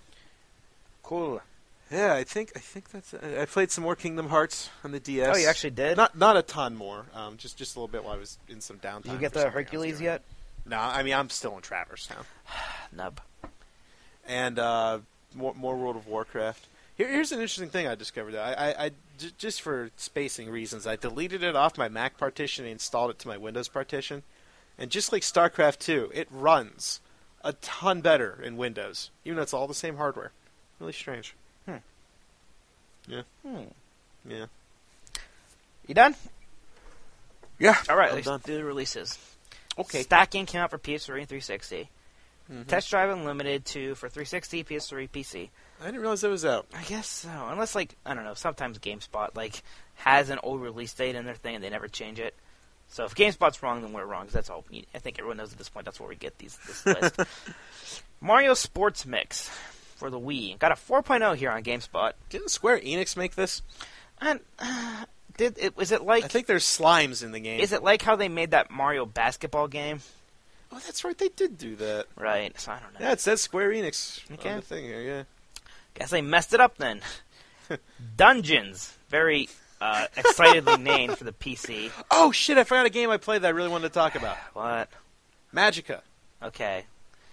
Cool. Yeah, I think that's. I played some more Kingdom Hearts on the DS. Oh, you actually did? Not a ton more. Just a little bit while I was in some downtime. Did you get the Hercules yet? No, I mean I'm still in Traverse Town. Nub. And more World of Warcraft. Here's an interesting thing I discovered. Just for spacing reasons, I deleted it off my Mac partition and installed it to my Windows partition. And just like StarCraft 2, it runs a ton better in Windows, even though it's all the same hardware. Really strange. Yeah. Yeah. You done? Yeah. All right, I'm let's done. do the releases. Okay. Stacking came out for PS3 and 360. Mm-hmm. Test Drive Unlimited for 360, PS3, PC. I didn't realize it was out. I guess so. Unless, like, I don't know, sometimes GameSpot, like, has an old release date in their thing and they never change it. So if GameSpot's wrong, then we're wrong, 'cause that's all. I think everyone knows at this point that's where we get this list. Mario Sports Mix for the Wii. Got a 4.0 here on GameSpot. Didn't Square Enix make this? And is it like? I think there's slimes in the game. Is it like how they made that Mario basketball game? Oh, that's right. They did do that. Right. So I don't know. Yeah, it says Square Enix Okay. on the thing here. Yeah. Guess they messed it up then. Dungeons. Very excitedly named for the PC. Oh shit! I forgot a game I played that I really wanted to talk about. What? Magica. Okay.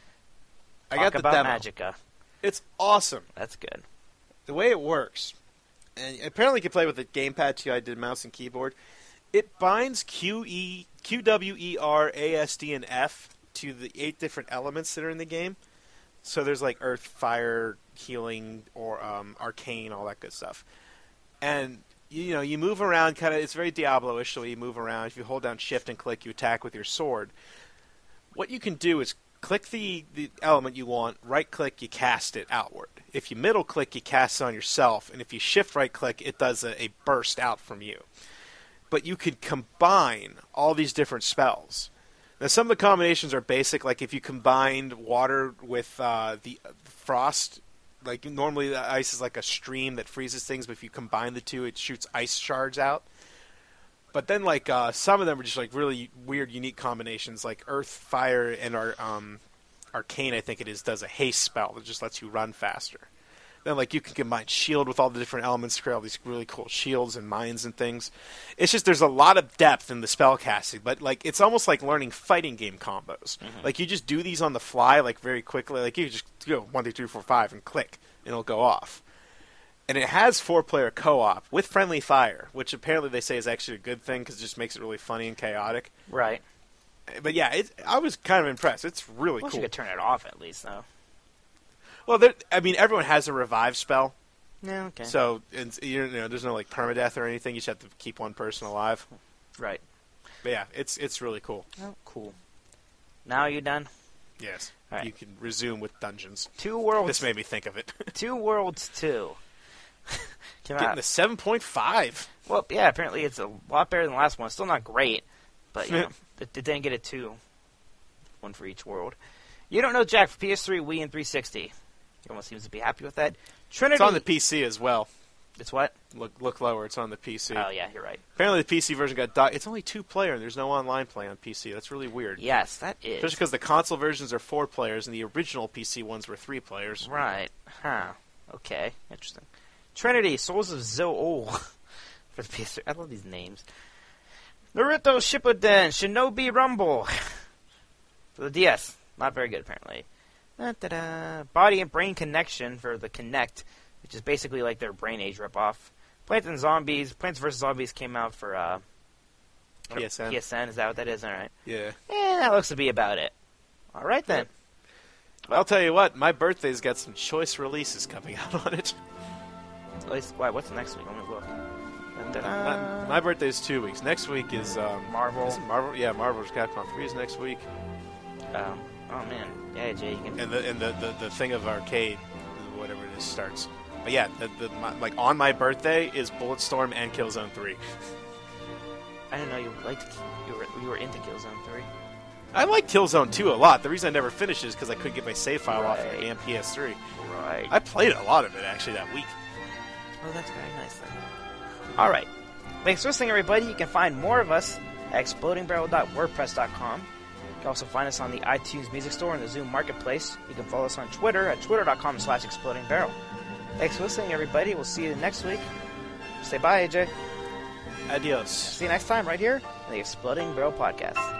I got the about demo. Magica. It's awesome. That's good. The way it works, and apparently you can play with the gamepad too. I did mouse and keyboard. It binds Q, W, E, R, A, S, D, and F to the 8 different elements that are in the game. So there's like Earth, Fire, Healing, or Arcane, all that good stuff. And you move around kind of. It's very Diablo-ish. So you move around. If you hold down Shift and click, you attack with your sword. What you can do is click the element you want, right-click, you cast it outward. If you middle-click, you cast it on yourself, and if you shift right-click, it does a burst out from you. But you could combine all these different spells. Now, some of the combinations are basic, like if you combined water with the frost, like normally the ice is like a stream that freezes things, but if you combine the two, it shoots ice shards out. But then, like, some of them are just, like, really weird, unique combinations. Like, Earth, Fire, and Arcane, I think it is, does a haste spell that just lets you run faster. Then, like, you can combine Shield with all the different elements to create all these really cool shields and mines and things. It's just, there's a lot of depth in the spell casting. But, like, it's almost like learning fighting game combos. Mm-hmm. Like, you just do these on the fly, like, very quickly. Like, you just go 1, 2, 3, 4, 5 and click, and it'll go off. And it has 4-player co-op with friendly fire, which apparently they say is actually a good thing because it just makes it really funny and chaotic. Right. But yeah, I was kind of impressed. It's really Wish cool. you could turn it off at least, though. Well, everyone has a revive spell. Yeah, okay. So, there's no like permadeath or anything. You just have to keep one person alive. Right. But yeah, it's really cool. Oh, cool. Now are you done? Yes. All right. You can resume with dungeons. Two Worlds. This made me think of it. Two Worlds 2. Came Getting out. the 7.5. Well, yeah, apparently it's a lot better than the last one. Still not great, but it didn't get a 2. One for each world. You don't know Jack for PS3, Wii, and 360. Everyone seems to be happy with that. Trinity. It's on the PC as well. It's what? Look lower. It's on the PC. Oh, yeah, you're right. Apparently the PC version got docked. It's only 2-player, and there's no online play on PC. That's really weird. Yes, that is. Especially because the console versions are 4 players, and the original PC ones were 3 players. Right. Huh. Okay. Interesting. Trinity, Souls of Zool. For the PS3. I love these names. Naruto Shippuden, Shinobi Rumble. For the DS. Not very good, apparently. Da-da-da. Body and Brain Connection for the Kinect, which is basically like their Brain Age ripoff. Plants vs. Zombies came out for PSN. PSN, is that what that is? Alright. Yeah. That looks to be about it. Alright then. I'll tell you what, my birthday's got some choice releases coming out on it. At least, what's next week? Let me look. Da-da-da. My birthday's 2 weeks. Next week is Marvel. Is it Marvel? Yeah, Marvel's Capcom 3 is next week. Oh man. Yeah, Jay, you can. And the thing of arcade, whatever it is, starts. But yeah, like on my birthday is Bulletstorm and Killzone 3. I didn't know you were into Killzone 3. I like Killzone 2 a lot. The reason I never finished it is because I couldn't get my save file off Right. the damn PS3. Right. I played a lot of it actually that week. Oh, that's very nice then. Alright. Thanks for listening, everybody. You can find more of us at explodingbarrel.wordpress.com. You can also find us on the iTunes Music Store and the Zoom Marketplace. You can follow us on Twitter at twitter.com/explodingbarrel. Thanks for listening, everybody. We'll see you next week. Say bye, AJ. Adios. See you next time right here on the Exploding Barrel Podcast.